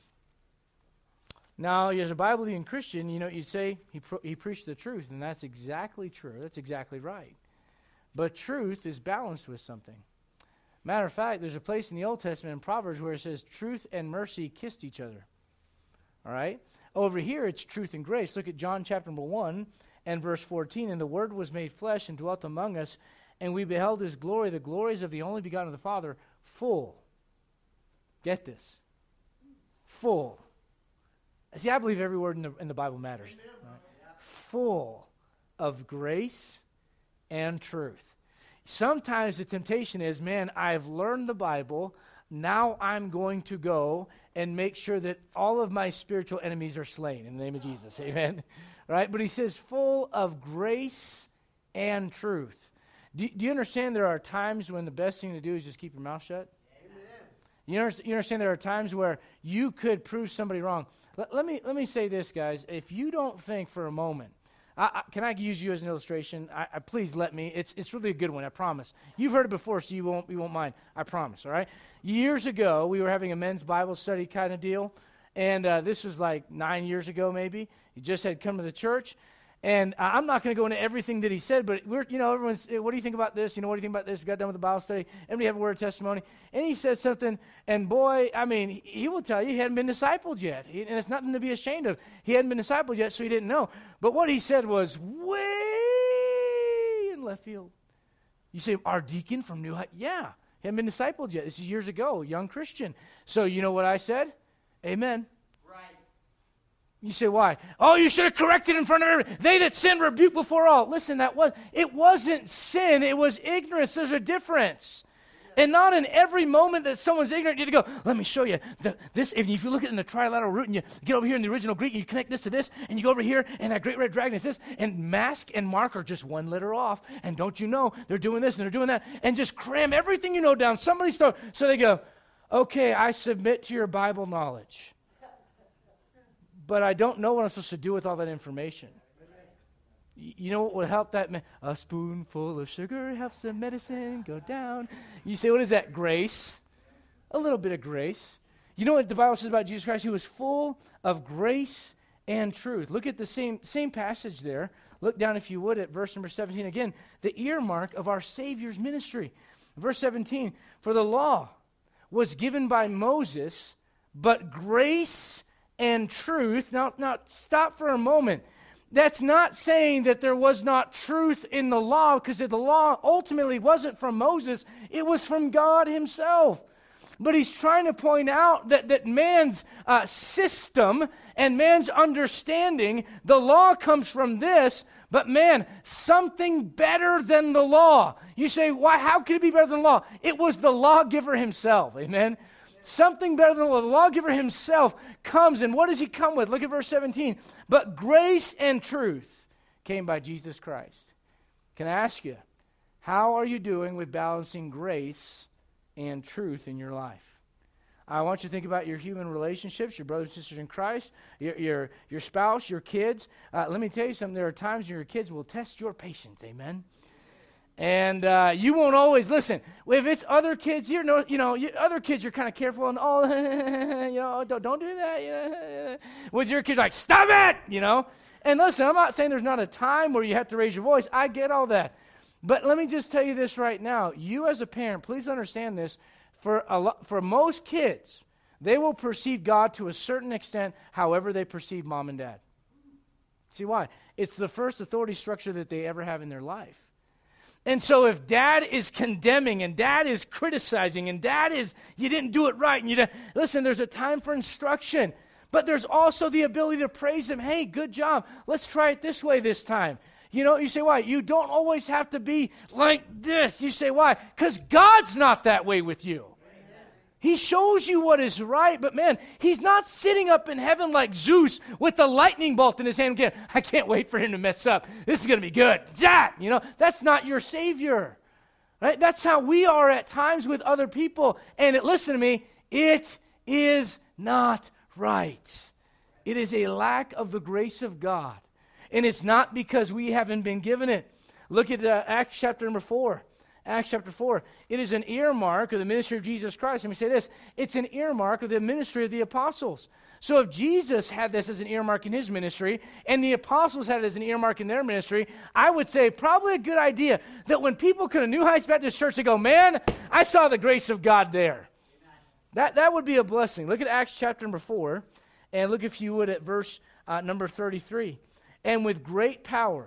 A: Now, as a Bible-believing Christian, you'd say he preached the truth, and that's exactly true. That's exactly right. But truth is balanced with something. Matter of fact, there's a place in the Old Testament in Proverbs where it says truth and mercy kissed each other. All right? Over here, it's truth and grace. Look at John chapter number 1 and verse 14. And the Word was made flesh and dwelt among us, and we beheld his glory, the glories of the only begotten of the Father, full. Get this. Full. See, I believe every word in the Bible matters. Right? Full of grace and truth. Sometimes the temptation is, man, I've learned the Bible. Now I'm going to go and make sure that all of my spiritual enemies are slain in the name of Jesus. Amen. Right? But he says full of grace and truth. Do you understand there are times when the best thing to do is just keep your mouth shut? Amen. You understand there are times where you could prove somebody wrong. Let me say this, guys. If you don't think for a moment, can I use you as an illustration? Please let me. It's really a good one, I promise. You've heard it before, so you won't mind. I promise, all right? Years ago, we were having a men's Bible study kind of deal, and this was like 9 years ago maybe. He just had come to the church, and I'm not going to go into everything that he said, but everyone's, what do you think about this? What do you think about this? We got done with the Bible study. Everybody have a word of testimony. And he said something, and boy, he will tell you he hadn't been discipled yet. And it's nothing to be ashamed of. He hadn't been discipled yet, so he didn't know. But what he said was way in left field. You say, our deacon from New Heights? Yeah, he hadn't been discipled yet. This is years ago, young Christian. So you know what I said? Amen. You say, why? Oh, you should have corrected in front of everybody. They that sin rebuke before all. Listen, it wasn't sin. It was ignorance. There's a difference. And not in every moment that someone's ignorant, you have to go, let me show you this. If you look at it in the trilateral root and you get over here in the original Greek and you connect this to this and you go over here and that great red dragon is this, and mask and mark are just one letter off. And don't you know, they're doing this and they're doing that. And just cram everything you know down somebody's throat. So they go, okay, I submit to your Bible knowledge. But I don't know what I'm supposed to do with all that information. You know what would help that man? A spoonful of sugar helps the medicine go down. You say, what is that? Grace. A little bit of grace. You know what the Bible says about Jesus Christ? He was full of grace and truth. Look at the same passage there. Look down, if you would, at verse number 17. Again, the earmark of our Savior's ministry. Verse 17, for the law was given by Moses, but grace and truth. Now stop for a moment. That's not saying that there was not truth in the law, because the law ultimately wasn't from Moses, it was from God himself. But he's trying to point out that man's system and man's understanding, the law comes from this, but man, something better than the law. You say, why? How could it be better than the law? It was the lawgiver himself, amen? Something better than the law. The lawgiver himself comes, and what does he come with? Look at verse 17. But grace and truth came by Jesus Christ. Can I ask you, how are you doing with balancing grace and truth in your life? I want you to think about your human relationships, your brothers and sisters in Christ, your spouse, your kids. Let me tell you something. There are times when your kids will test your patience, amen? And you won't always listen. If it's other kids, other kids you're kind of careful and don't do that. With your kids, like, stop it, And listen, I'm not saying there's not a time where you have to raise your voice. I get all that. But let me just tell you this right now. You as a parent, please understand this. For most kids, they will perceive God to a certain extent however they perceive mom and dad. See why? It's the first authority structure that they ever have in their life. And so if dad is condemning and dad is criticizing and dad is, you didn't do it right, and listen, there's a time for instruction, but there's also the ability to praise him. Hey, good job. Let's try it this way this time. You say, why? You don't always have to be like this. You say, why? Because God's not that way with you. He shows you what is right, but man, he's not sitting up in heaven like Zeus with the lightning bolt in his hand again. I can't wait for him to mess up. This is going to be good. That's not your Savior. Right? That's how we are at times with other people. And listen to me, it is not right. It is a lack of the grace of God. And it's not because we haven't been given it. Look at Acts chapter number 4. Acts chapter 4. It is an earmark of the ministry of Jesus Christ. Let me say this. It's an earmark of the ministry of the apostles. So if Jesus had this as an earmark in his ministry, and the apostles had it as an earmark in their ministry, I would say probably a good idea that when people come to New Heights Baptist Church, they go, man, I saw the grace of God there. That would be a blessing. Look at Acts chapter number 4, and look, if you would, at verse number 33. And with great power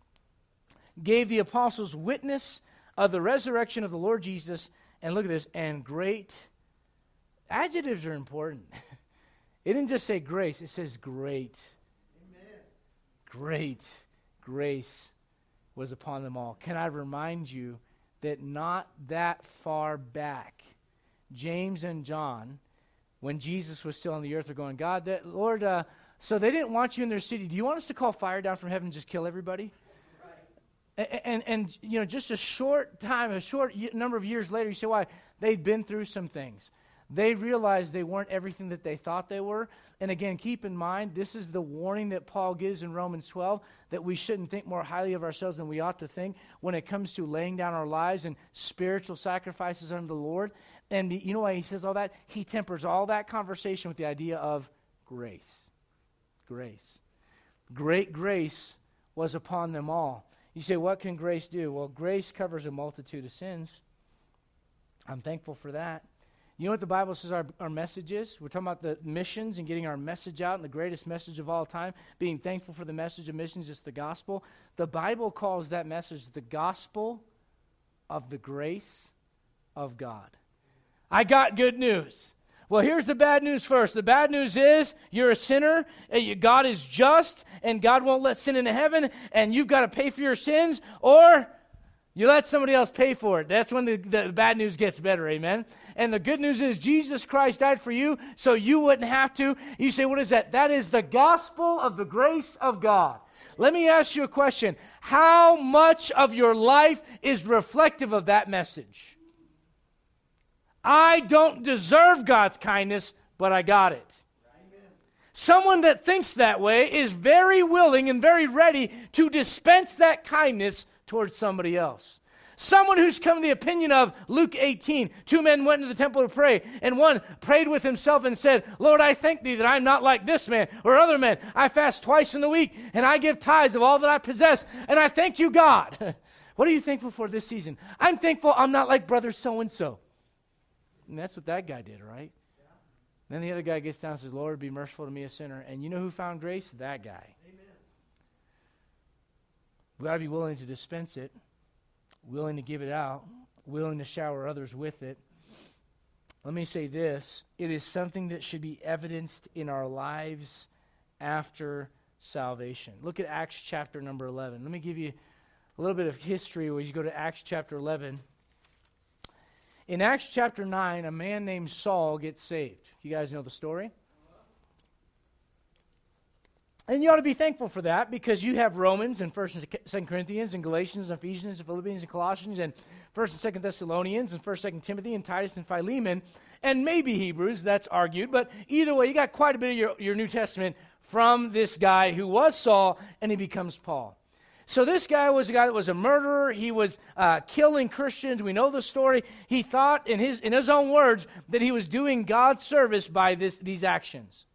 A: gave the apostles witness of the resurrection of the Lord Jesus, and look at this, and great, adjectives are important. It didn't just say grace, it says great. Amen. Great grace was upon them all. Can I remind you that not that far back, James and John, when Jesus was still on the earth, are going, God, Lord, so they didn't want you in their city. Do you want us to call fire down from heaven and just kill everybody? And just a short number of years later, you say, why? They'd been through some things. They realized they weren't everything that they thought they were. And again, keep in mind, this is the warning that Paul gives in Romans 12, that we shouldn't think more highly of ourselves than we ought to think when it comes to laying down our lives and spiritual sacrifices unto the Lord. And you know why he says all that? He tempers all that conversation with the idea of grace. Grace. Great grace was upon them all. You say, what can grace do? Well, grace covers a multitude of sins. I'm thankful for that. You know what the Bible says our message is? We're talking about the missions and getting our message out, and the greatest message of all time, being thankful for the message of missions, is the gospel. The Bible calls that message the gospel of the grace of God. I got good news. Well, here's the bad news first. The bad news is you're a sinner, and God is just, and God won't let sin into heaven, and you've got to pay for your sins, or you let somebody else pay for it. That's when the bad news gets better, amen? And the good news is Jesus Christ died for you, so you wouldn't have to. You say, what is that? That is the gospel of the grace of God. Let me ask you a question. How much of your life is reflective of that message? I don't deserve God's kindness, but I got it. Amen. Someone that thinks that way is very willing and very ready to dispense that kindness towards somebody else. Someone who's come to the opinion of Luke 18, 2 men went into the temple to pray, and one prayed with himself and said, Lord, I thank thee that I'm not like this man or other men. I fast twice in the week, and I give tithes of all that I possess, and I thank you, God. What are you thankful for this season? I'm thankful I'm not like brother so-and-so. And that's what that guy did, right? Yeah. Then the other guy gets down and says, Lord, be merciful to me, a sinner. And you know who found grace? That guy. Amen. We've got to be willing to dispense it, willing to give it out, willing to shower others with it. Let me say this. It is something that should be evidenced in our lives after salvation. Look at Acts chapter number 11. Let me give you a little bit of history where you go to Acts chapter 11. In Acts chapter 9, a man named Saul gets saved. You guys know the story? And you ought to be thankful for that because you have Romans and 1st and 2nd Corinthians and Galatians and Ephesians and Philippians and Colossians and 1st and 2nd Thessalonians and 1st and 2nd Timothy and Titus and Philemon and maybe Hebrews, that's argued, but either way, you got quite a bit of your New Testament from this guy who was Saul and he becomes Paul. So this guy was a guy that was a murderer. He was killing Christians. We know the story. He thought in his own words that he was doing God's service by these actions.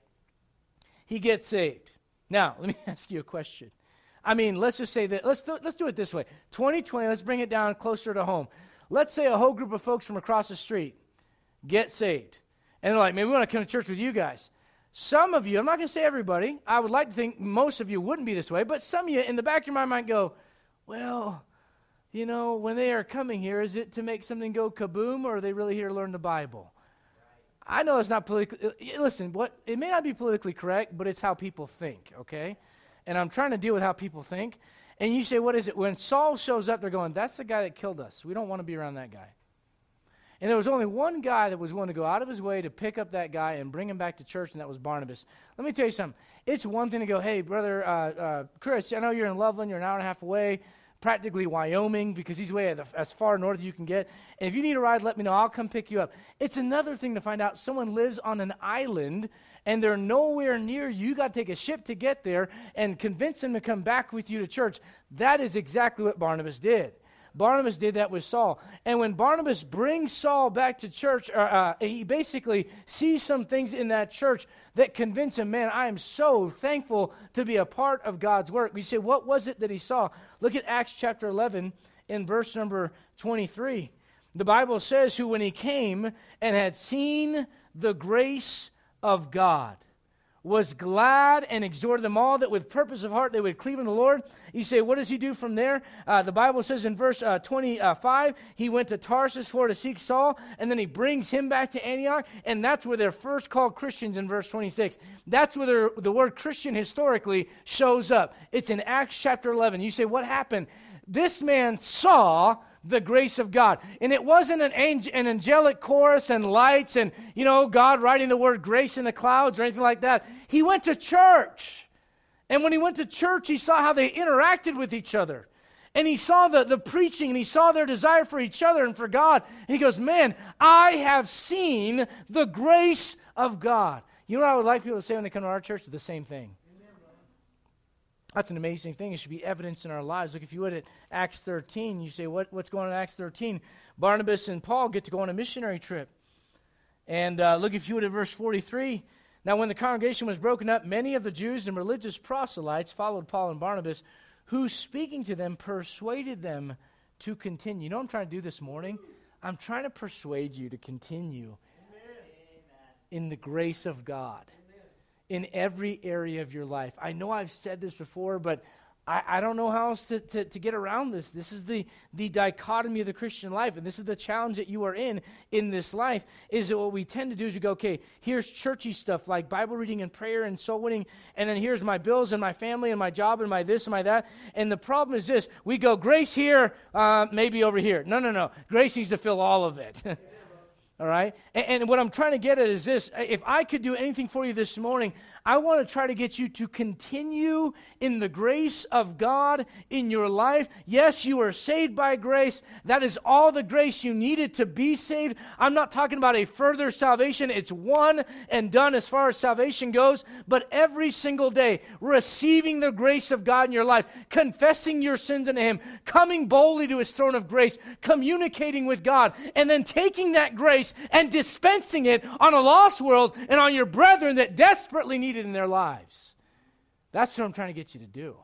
A: He gets saved. Now, let me ask you a question. I mean, let's just say that, let's do it this way. 2020, let's bring it down closer to home. Let's say a whole group of folks from across the street get saved. And they're like, maybe we want to come to church with you guys. Some of you, I'm not going to say everybody, I would like to think most of you wouldn't be this way, but some of you in the back of your mind might go, well, you know, when they are coming here, is it to make something go kaboom, or are they really here to learn the Bible? I know it's not politically, listen, it may not be politically correct, but it's how people think, okay? And I'm trying to deal with how people think. And you say, what is it? When Saul shows up, they're going, that's the guy that killed us. We don't want to be around that guy. And there was only one guy that was willing to go out of his way to pick up that guy and bring him back to church, and that was Barnabas. Let me tell you something. It's one thing to go, hey, brother Chris, I know you're in Loveland, you're an hour and a half away, practically Wyoming, because he's way as far north as you can get. And if you need a ride, let me know. I'll come pick you up. It's another thing to find out someone lives on an island and they're nowhere near you. You got to take a ship to get there and convince them to come back with you to church. That is exactly what Barnabas did. Barnabas did that with Saul. And when Barnabas brings Saul back to church, he basically sees some things in that church that convince him, man, I am so thankful to be a part of God's work. We say, what was it that he saw? Look at Acts chapter 11 in verse number 23. The Bible says, who when he came and had seen the grace of God, was glad and exhorted them all that with purpose of heart they would cleave unto the Lord. You say, what does he do from there? The Bible says in verse 25, he went to Tarsus for to seek Saul, and then he brings him back to Antioch, and that's where they're first called Christians in verse 26. That's where the word Christian historically shows up. It's in Acts chapter 11. You say, what happened? This man saw the grace of God. And it wasn't an angelic chorus and lights and, God writing the word grace in the clouds or anything like that. He went to church. And when he went to church, he saw how they interacted with each other. And he saw the preaching, and he saw their desire for each other and for God. And he goes, man, I have seen the grace of God. You know what I would like people to say when they come to our church? The same thing. That's an amazing thing. It should be evidence in our lives. Look, if you would at Acts 13, you say, what's going on in Acts 13? Barnabas and Paul get to go on a missionary trip. And look, if you would at verse 43. Now, when the congregation was broken up, many of the Jews and religious proselytes followed Paul and Barnabas, who, speaking to them, persuaded them to continue. You know what I'm trying to do this morning? I'm trying to persuade you to continue in the grace of God. In every area of your life. I know I've said this before, but I don't know how else to get around this. This is the dichotomy of the Christian life, and this is the challenge that you are in this life, is that what we tend to do is we go, okay, here's churchy stuff like Bible reading and prayer and soul winning, and then here's my bills and my family and my job and my this and my that, and the problem is this, we go, grace here, maybe over here. No. Grace needs to fill all of it. All right? And what I'm trying to get at is this. If I could do anything for you this morning, I want to try to get you to continue in the grace of God in your life. Yes, you are saved by grace. That is all the grace you needed to be saved. I'm not talking about a further salvation. It's one and done as far as salvation goes. But every single day, receiving the grace of God in your life, confessing your sins unto Him, coming boldly to His throne of grace, communicating with God, and then taking that grace and dispensing it on a lost world and on your brethren that desperately need it in their lives. That's what I'm trying to get you to do.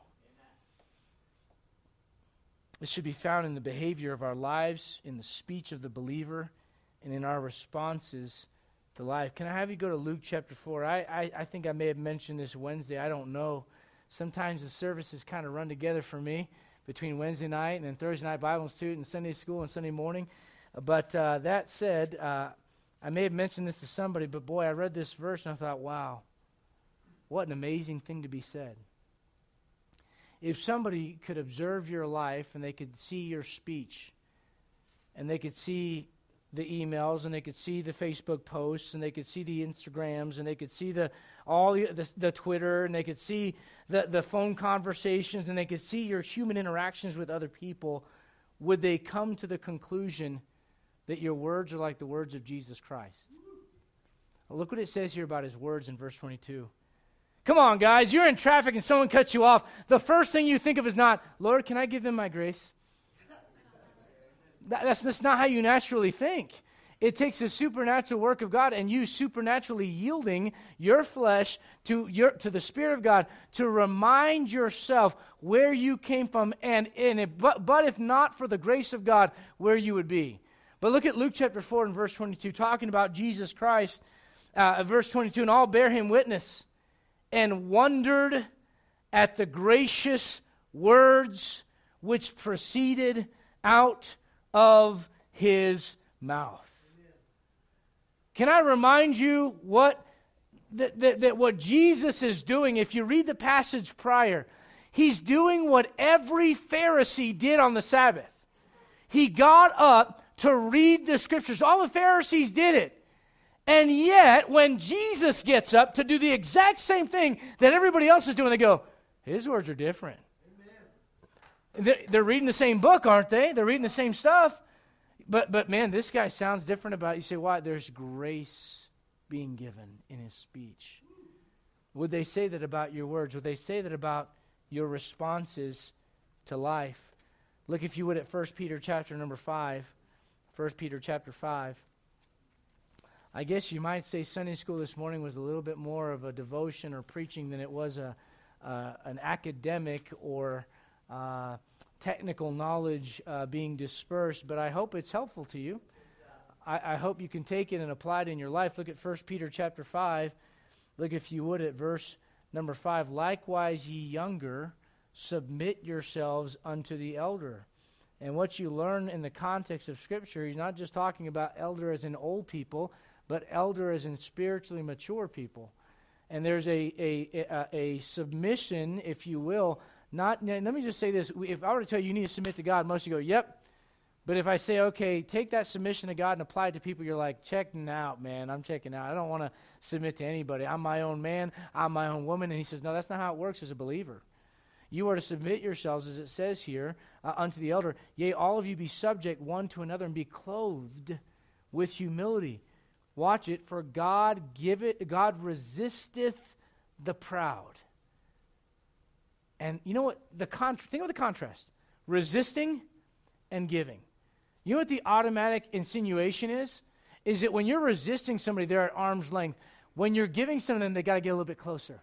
A: It should be found in the behavior of our lives, in the speech of the believer, and in our responses to life. Can I have you go to Luke chapter 4? I think I may have mentioned this Wednesday. I don't know. Sometimes the services kind of run together for me between Wednesday night and then Thursday night Bible Institute and Sunday school and Sunday morning. But that said, I may have mentioned this to somebody, but boy, I read this verse and I thought, wow, what an amazing thing to be said. If somebody could observe your life and they could see your speech and they could see the emails and they could see the Facebook posts and they could see the Instagrams and they could see the Twitter and they could see the phone conversations and they could see your human interactions with other people, would they come to the conclusion that your words are like the words of Jesus Christ? Well, look what it says here about his words in verse 22. Come on, guys, you're in traffic and someone cuts you off. The first thing you think of is not, Lord, can I give them my grace? That's not how you naturally think. It takes the supernatural work of God and you supernaturally yielding your flesh to the Spirit of God to remind yourself where you came from but if not for the grace of God, where you would be. But look at Luke chapter 4 and verse 22, talking about Jesus Christ. Verse 22, and all bear him witness and wondered at the gracious words which proceeded out of his mouth. Can I remind you what Jesus is doing? If you read the passage prior, he's doing what every Pharisee did on the Sabbath. He got up to read the scriptures. All the Pharisees did it. And yet, when Jesus gets up to do the exact same thing that everybody else is doing, they go, his words are different. They're reading the same book, aren't they? They're reading the same stuff. But man, this guy sounds different about it. You say, why? There's grace being given in his speech. Would they say that about your words? Would they say that about your responses to life? Look, if you would, at 1 Peter chapter number 5. 1 Peter chapter 5. I guess you might say Sunday school this morning was a little bit more of a devotion or preaching than it was an academic or technical knowledge being dispersed, but I hope it's helpful to you. I hope you can take it and apply it in your life. Look at 1 Peter chapter 5. Look, if you would, at verse number 5. Likewise, ye younger, submit yourselves unto the elder. And what you learn in the context of Scripture, he's not just talking about elder as in old people, but elder as in spiritually mature people. And there's a submission, if you will. Let me just say this. If I were to tell you you need to submit to God, most of you go, yep. But if I say, okay, take that submission to God and apply it to people, you're like, checking out, man. I'm checking out. I don't want to submit to anybody. I'm my own man. I'm my own woman. And he says, no, that's not how it works as a believer. You are to submit yourselves, as it says here, unto the elder. Yea, all of you be subject one to another and be clothed with humility. Watch it, for God resisteth the proud. And you know what? Think of the contrast. Resisting and giving. You know what the automatic insinuation is? Is that when you're resisting somebody, they're at arm's length. When you're giving something, they got to get a little bit closer.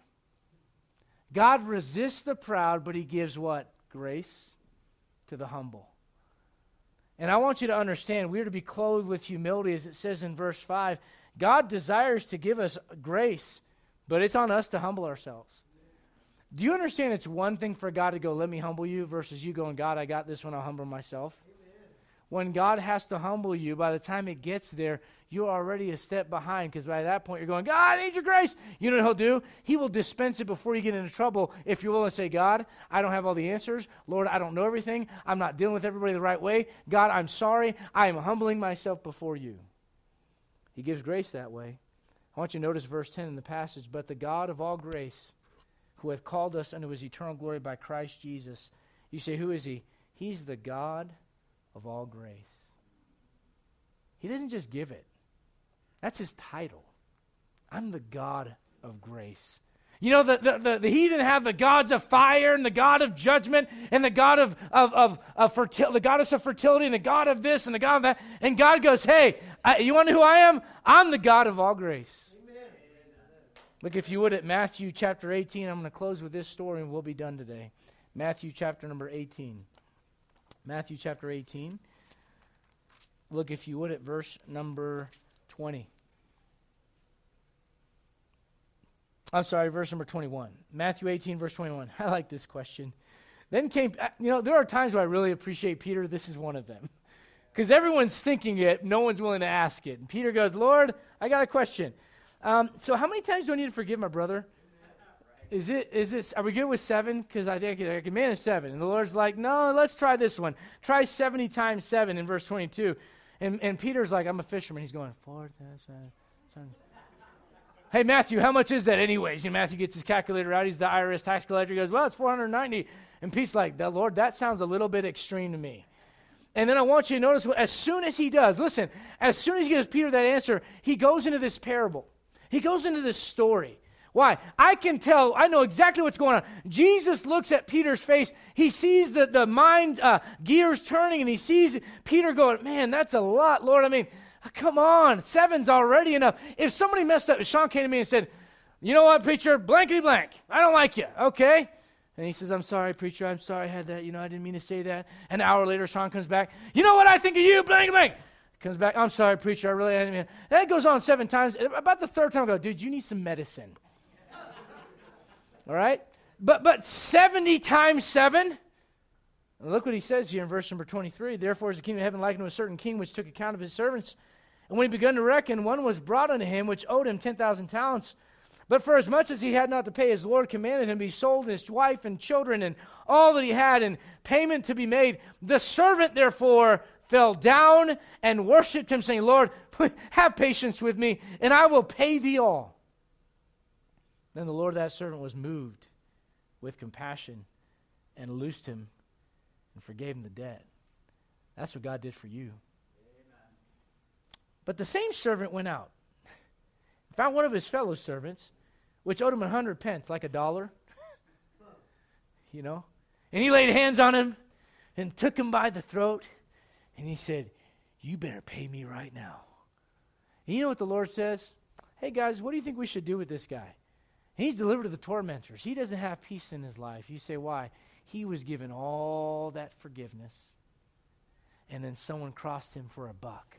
A: God resists the proud, but he gives what? Grace to the humble. And I want you to understand, we are to be clothed with humility, as it says in verse 5. God desires to give us grace, but it's on us to humble ourselves. Do you understand it's one thing for God to go, let me humble you, versus you going, God, I got this one, I'll humble myself? Amen. When God has to humble you, by the time it gets there, you're already a step behind, because by that point you're going, God, I need your grace. You know what he'll do? He will dispense it before you get into trouble if you're willing to say, God, I don't have all the answers. Lord, I don't know everything. I'm not dealing with everybody the right way. God, I'm sorry. I am humbling myself before you. He gives grace that way. I want you to notice verse 10 in the passage. But the God of all grace, who hath called us unto his eternal glory by Christ Jesus. You say, who is he? He's the God of all grace. He doesn't just give it. That's his title. I'm the God of grace. You know, the heathen have the gods of fire and the God of judgment and the God of fertility, the goddess of fertility and the God of this and the God of that. And God goes, hey, you want to know who I am? I'm the God of all grace. Amen. Look, if you would, at Matthew chapter 18. I'm going to close with this story and we'll be done today. Matthew chapter number 18. Matthew chapter 18. look, if you would, at verse number 20. I'm sorry, verse number 21. Matthew 18, verse 21. I like this question. Then came, there are times where I really appreciate Peter. This is one of them. Because everyone's thinking it, no one's willing to ask it. And Peter goes, Lord, I got a question. So how many times do I need to forgive my brother? Are we good with 7? Because I think I can manage 7. And the Lord's like, no, let's try this one. Try 70 times 7 in verse 22. And Peter's like, I'm a fisherman. He's going, 4,000. Hey, Matthew, how much is that anyways? And Matthew gets his calculator out. He's the IRS tax collector. He goes, well, it's 490. And Pete's like, Lord, that sounds a little bit extreme to me. And then I want you to notice, as soon as he does, listen, as soon as he gives Peter that answer, he goes into this parable. He goes into this story. Why? I know exactly what's going on. Jesus looks at Peter's face. He sees the mind gears turning, and he sees Peter going, man, that's a lot, Lord. I mean, come on, 7's already enough. If somebody messed up, if Sean came to me and said, you know what, preacher, blankety blank, I don't like you, okay? And he says, I'm sorry, preacher, I'm sorry I had that, I didn't mean to say that. An hour later, Sean comes back, you know what I think of you, blankety blank. Comes back, I'm sorry, preacher, I really didn't mean. That goes on 7 times. About the 3rd time, I go, dude, you need some medicine. All right? But 70 times 7, look what he says here in verse number 23. Therefore is the kingdom of heaven likened to a certain king which took account of his servants. And when he began to reckon, one was brought unto him which owed him 10,000 talents. But for as much as he had not to pay, his Lord commanded him to be sold, and his wife and children and all that he had, and payment to be made. The servant therefore fell down and worshipped him, saying, Lord, have patience with me, and I will pay thee all. Then the Lord of that servant was moved with compassion and loosed him and forgave him the debt. That's what God did for you. Amen. But the same servant went out, found one of his fellow servants, which owed him 100 pence, like $1, and he laid hands on him and took him by the throat, and he said, you better pay me right now. And you know what the Lord says? Hey guys, what do you think we should do with this guy? He's delivered to the tormentors. He doesn't have peace in his life. You say, why? He was given all that forgiveness, and then someone crossed him for $1.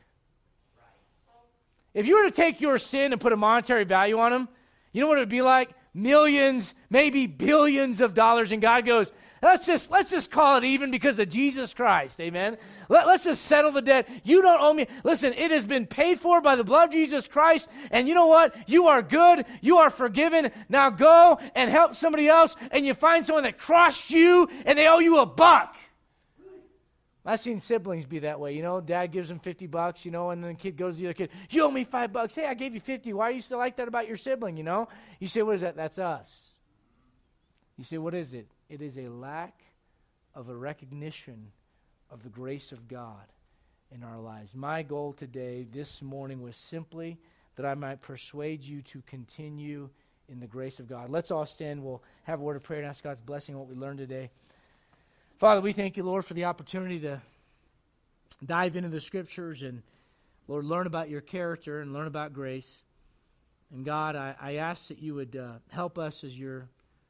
A: If you were to take your sin and put a monetary value on him, you know what it would be like? Millions, maybe billions of dollars, and God goes, let's just call it even because of Jesus Christ, amen? Let's just settle the debt. You don't owe me. Listen, it has been paid for by the blood of Jesus Christ, and you know what? You are good. You are forgiven. Now go and help somebody else, and you find someone that crossed you, and they owe you $1. I've seen siblings be that way, Dad gives them $50, and then the kid goes to the other kid, you owe me $5. Hey, I gave you 50. Why are you still like that about your sibling, You say, what is that? That's us. You say, what is it? It is a lack of a recognition of the grace of God in our lives. My goal today, this morning, was simply that I might persuade you to continue in the grace of God. Let's all stand. We'll have a word of prayer and ask God's blessing on what we learned today. Father, we thank you, Lord, for the opportunity to dive into the Scriptures and, Lord, learn about your character and learn about grace. And God, I ask that you would help us as your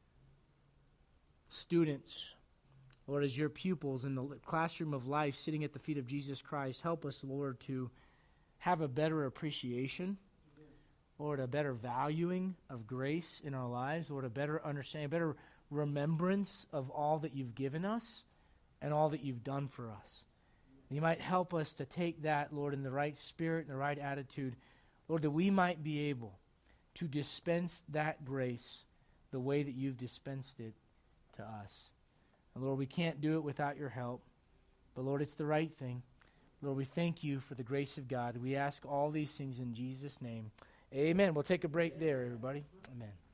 A: students, Lord, as your pupils in the classroom of life sitting at the feet of Jesus Christ. Help us, Lord, to have a better appreciation, Lord, a better valuing of grace in our lives, Lord, a better understanding, a better remembrance of all that you've given us and all that you've done for us. You might help us to take that, Lord, in the right spirit and the right attitude, Lord, that we might be able to dispense that grace the way that you've dispensed it to us. And Lord, we can't do it without your help, but Lord, it's the right thing. Lord, we thank you for the grace of God. We ask all these things in Jesus' name. Amen. We'll take a break there, everybody. Amen.